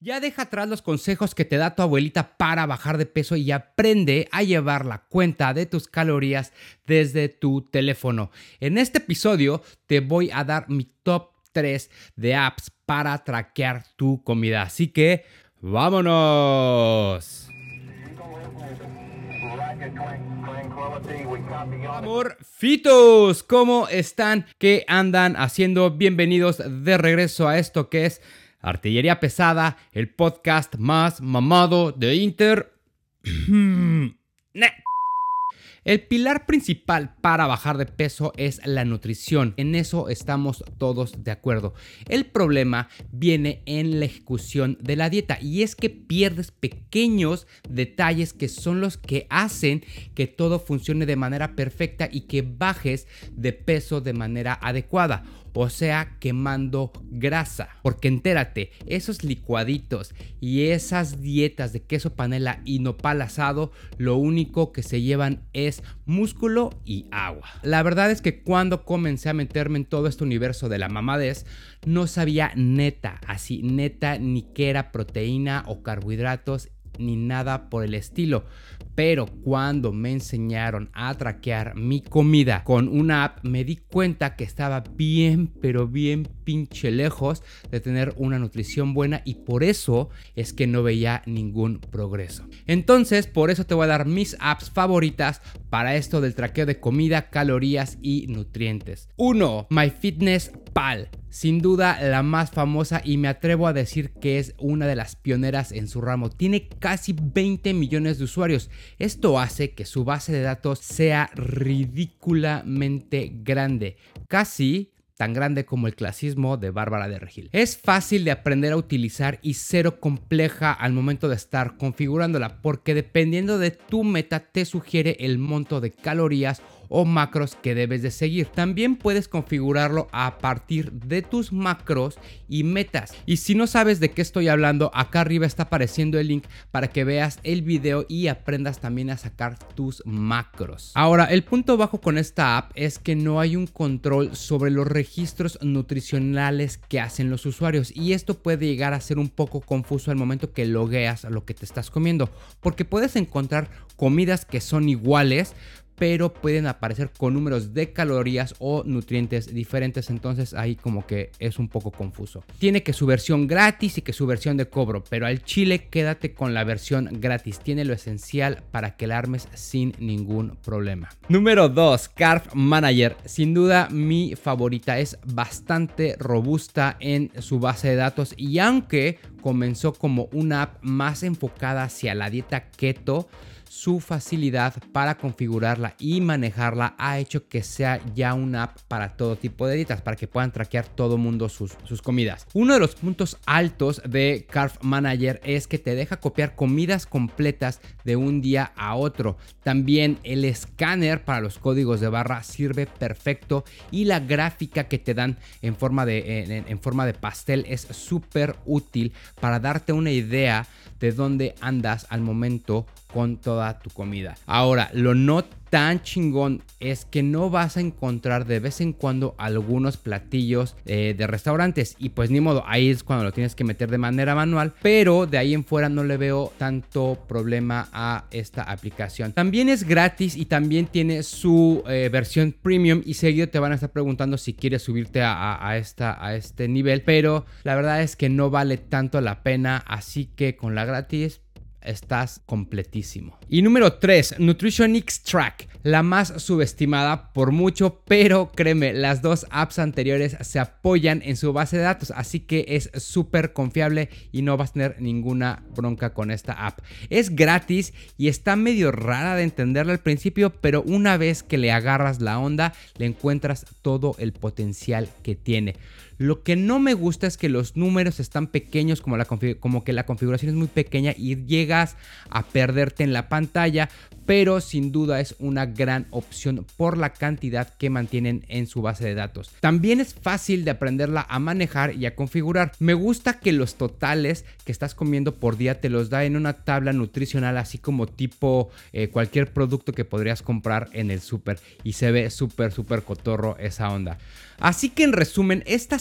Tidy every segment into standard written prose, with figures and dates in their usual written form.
Ya deja atrás los consejos que te da tu abuelita para bajar de peso y aprende a llevar la cuenta de tus calorías desde tu teléfono. En este episodio te voy a dar mi top 3 de apps para traquear tu comida. Así que, ¡vámonos! Amorfitos, ¿cómo están? ¿Qué andan haciendo? Bienvenidos de regreso a esto que es Artillería Pesada, el podcast más mamado de Internet. El pilar principal para bajar de peso es la nutrición. En eso estamos todos de acuerdo. El problema viene en la ejecución de la dieta y es que pierdes pequeños detalles que son los que hacen que todo funcione de manera perfecta y que bajes de peso de manera adecuada. O sea, quemando grasa. Porque entérate, esos licuaditos y esas dietas de queso panela y nopal asado, lo único que se llevan es músculo y agua. La verdad es que cuando comencé a meterme en todo este universo de la mamadez, no sabía neta ni qué era proteína o carbohidratos ni nada por el estilo. Pero cuando me enseñaron a traquear mi comida con una app, me di cuenta que estaba bien, pero bien pinche lejos de tener una nutrición buena y por eso es que no veía ningún progreso. Entonces, por eso te voy a dar mis apps favoritas para esto del traqueo de comida, calorías y nutrientes. 1. MyFitnessPal. Sin duda la más famosa y me atrevo a decir que es una de las pioneras en su ramo. Tiene casi 20 millones de usuarios. Esto hace que su base de datos sea ridículamente grande. Casi tan grande como el clasismo de Bárbara de Regil. Es fácil de aprender a utilizar y cero compleja al momento de estar configurándola, porque dependiendo de tu meta te sugiere el monto de calorías o macros que debes de seguir. También puedes configurarlo a partir de tus macros y metas. Y si no sabes de qué estoy hablando, acá arriba está apareciendo el link para que veas el video y aprendas también a sacar tus macros. Ahora, el punto bajo con esta app es que no hay un control sobre los registros nutricionales que hacen los usuarios y esto puede llegar a ser un poco confuso al momento que logueas lo que te estás comiendo, porque puedes encontrar comidas que son iguales, pero pueden aparecer con números de calorías o nutrientes diferentes, entonces ahí como que es un poco confuso. Tiene que su versión gratis y que su versión de cobro, pero al chile quédate con la versión gratis, tiene lo esencial para que la armes sin ningún problema. Número 2, Carb Manager, sin duda mi favorita, es bastante robusta en su base de datos y aunque comenzó como una app más enfocada hacia la dieta keto, su facilidad para configurarla y manejarla ha hecho que sea ya una app para todo tipo de dietas, para que puedan traquear todo mundo sus comidas. Uno de los puntos altos de Carb Manager es que te deja copiar comidas completas de un día a otro. También el escáner para los códigos de barra sirve perfecto y la gráfica que te dan en forma de pastel es súper útil para darte una idea de dónde andas al momento con toda tu comida. Ahora, lo no tan chingón es que no vas a encontrar de vez en cuando algunos platillos de restaurantes y pues ni modo, ahí es cuando lo tienes que meter de manera manual, pero de ahí en fuera no le veo tanto problema a esta aplicación. También es gratis y también tiene su versión premium y seguido te van a estar preguntando si quieres subirte a este nivel, pero la verdad es que no vale tanto la pena, así que con la gratis estás completísimo. Y número 3, Nutritionix Track, la más subestimada por mucho, pero créeme, las dos apps anteriores se apoyan en su base de datos, así que es súper confiable y no vas a tener ninguna bronca con esta app. Es gratis y está medio rara de entenderla al principio, pero una vez que le agarras la onda, le encuentras todo el potencial que tiene. Lo que no me gusta es que los números están pequeños, como que la configuración es muy pequeña y llegas a perderte en la pantalla, pero sin duda es una gran opción por la cantidad que mantienen en su base de datos. También es fácil de aprenderla a manejar y a configurar. Me gusta que los totales que estás comiendo por día te los da en una tabla nutricional, así como tipo cualquier producto que podrías comprar en el súper, y se ve súper cotorro esa onda. Así que en resumen, esta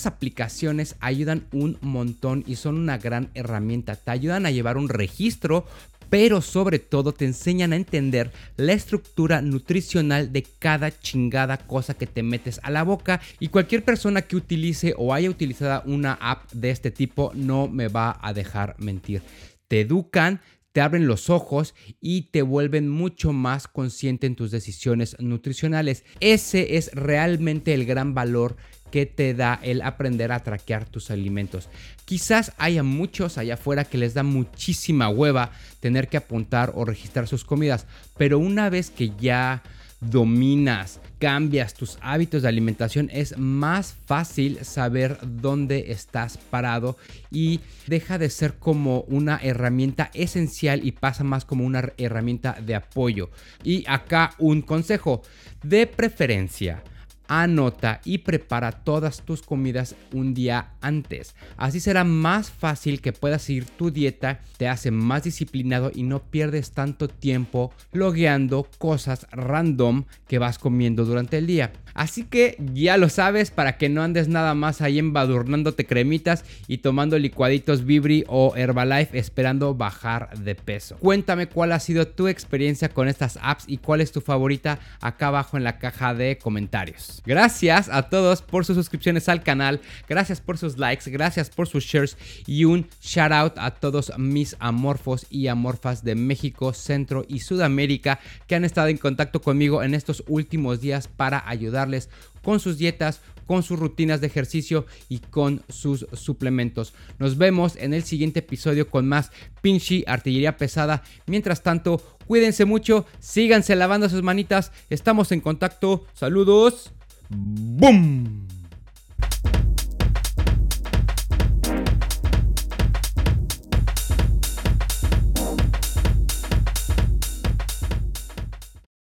Estas aplicaciones ayudan un montón y son una gran herramienta. Te ayudan a llevar un registro, pero sobre todo te enseñan a entender la estructura nutricional de cada chingada cosa que te metes a la boca. Y cualquier persona que utilice o haya utilizado una app de este tipo no me va a dejar mentir. Te educan, te abren los ojos y te vuelven mucho más consciente en tus decisiones nutricionales. Ese es realmente el gran valor que te da el aprender a traquear tus alimentos. Quizás haya muchos allá afuera que les da muchísima hueva tener que apuntar o registrar sus comidas, pero una vez que ya dominas, cambias tus hábitos de alimentación, es más fácil saber dónde estás parado y deja de ser como una herramienta esencial y pasa más como una herramienta de apoyo. Y acá un consejo: de preferencia, anota y prepara todas tus comidas un día antes. Así será más fácil que puedas seguir tu dieta, te hace más disciplinado y no pierdes tanto tiempo logueando cosas random que vas comiendo durante el día. Así que ya lo sabes, para que no andes nada más ahí embadurnándote cremitas y tomando licuaditos Vibri o Herbalife esperando bajar de peso. Cuéntame cuál ha sido tu experiencia con estas apps y cuál es tu favorita acá abajo en la caja de comentarios. Gracias a todos por sus suscripciones al canal, gracias por sus likes, gracias por sus shares y un shout out a todos mis amorfos y amorfas de México, Centro y Sudamérica que han estado en contacto conmigo en estos últimos días para ayudarles con sus dietas, con sus rutinas de ejercicio y con sus suplementos. Nos vemos en el siguiente episodio con más pinche artillería pesada. Mientras tanto, cuídense mucho, síganse lavando sus manitas, estamos en contacto. Saludos. ¡Bum!